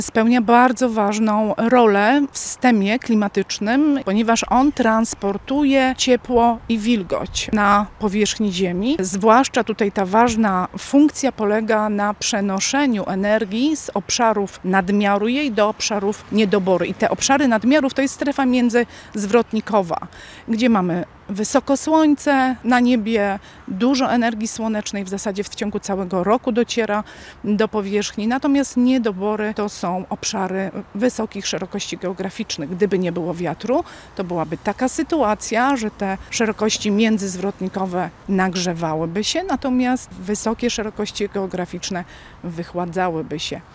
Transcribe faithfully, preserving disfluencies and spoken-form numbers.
spełnia bardzo ważną rolę w systemie klimatycznym, ponieważ on transportuje ciepło i wilgoć na powierzchni Ziemi. Zwłaszcza tutaj ta ważna funkcja polega na przenoszeniu energii z obszarów nadmiaru jej do obszarów niedoboru. I te obszary nadmiarów to jest strefa międzyzwrotnikowa, gdzie mamy wysoko słońce na niebie, dużo energii słonecznej, w zasadzie w ciągu całego roku dociera do powierzchni. Natomiast niedobory to są obszary wysokich szerokości geograficznych. Gdyby nie było wiatru, to byłaby taka sytuacja, że te szerokości międzyzwrotnikowe nagrzewałyby się, natomiast wysokie szerokości geograficzne wychładzałyby się.